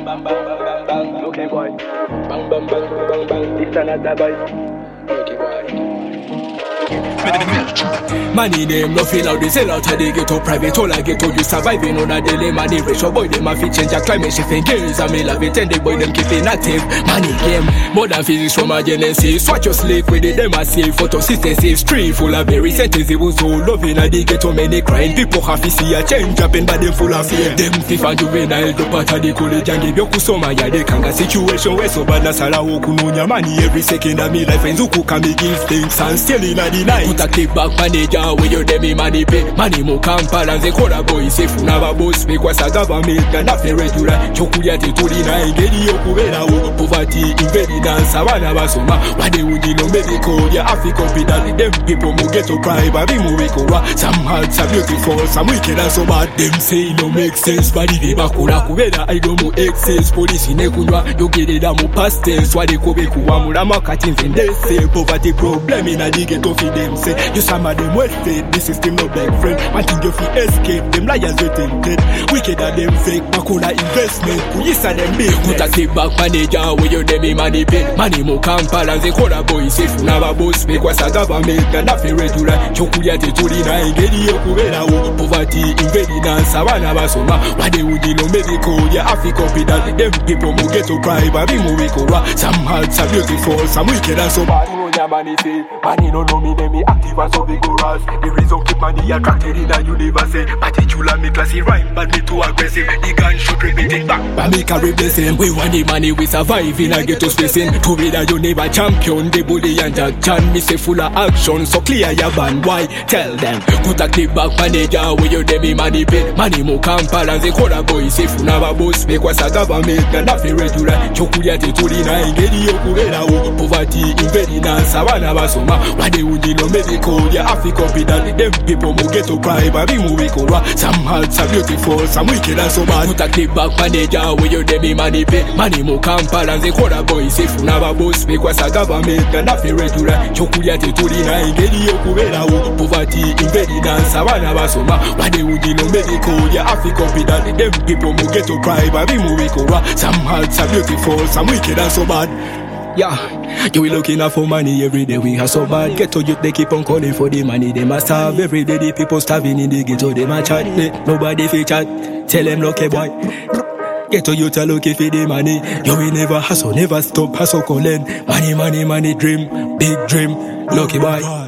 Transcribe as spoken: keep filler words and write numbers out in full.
bang bang bang bang bang. Okay boy. Bang bang bang bang bang. This another boy. Okay boy. Money them no feel out the sell out of the ghetto private all I ghetto you surviving on a daily money ratio boy them a fit change a climate shifting gears and me love it and the boy them keeping active money game more than physics from a genesis watch your sleep with it them a see photosynthesis street full of berry sentences it was all loving at the ghetto many crying people have to see a change up in body full of fear them thief and juvenile the part of the college and give you kusoma ya de kanga situation where so bad na sala okununya money every second of me life and zuku can me give things and still in a the night put a clip back manager where you demi money pay money mo kampala nze kola boy safe n'aba boss because a government na nothing regular chokulia tetulina engeri y'okubeerawo poverty inheritance abaana basoma wade undi no medical ya african pedal them people mo ghetto pride abi mu bikolwa some hearts are beautiful some wicked and so bad them say no make sense bali be bakola kubeera I don't mo excess police ne kunywa yogerera mu past tense wade kobe kuwa mulama kati nze ndese poverty problem in a ghetto fi them say you some of them well fed the system no black friend one thing you fi escape them liars waiting dead wicked and them fake bakola investment kuyisa them big put a clip back manager where you demi money pay money mo kampala nze kola boy safe n'aba boss because a government na nothing regular chokulia tetulina engeri y'okubeerawo poverty inheritance abaana basoma wade undi no medical ya african pedal them people mo ghetto pride abi mu bikolwa some hearts are beautiful some wicked and so bad money say money no know me them me active as so vigorous the reason keep money attracted in a universe particular me classy rhyme but me too aggressive the gun shoot repeat it back but me carry blessing we want the money we survive in a ghetto spacing to be that you never champion the bully and Jack Chan me say full of action so clear your band why tell them put a clip back manager where you demi money pay money mo kampala nze kola boy safe n'aba boss because a government na nothing regular chokulia tetulina engeri y'okubeerawo poverty inheritance abaana basoma wade undi no medical ya african pedal them people mo ghetto pride abi mu bikolwa some hearts are beautiful some wicked and so bad put a clip back manager where you demi money pay money mo kampala nze kola boy safe n'aba boss because a government na nothing regular chokulia tetulina engeri y'okubeerawo poverty inheritance abaana basoma wade undi no medical ya african pedal them people mo ghetto pride abi mu bikolwa some hearts are beautiful some wicked and so bad. Yeah, you we looking out for money every day. We are so bad. Ghetto youth they keep on calling for the money. They must have every day. The people starving in the ghetto. They must chat. They, nobody fi chat. Tell them lucky boy. Ghetto youth are looking for the money. You will never hustle, never stop hustle calling. Money, money, money, dream, big dream. Lucky boy.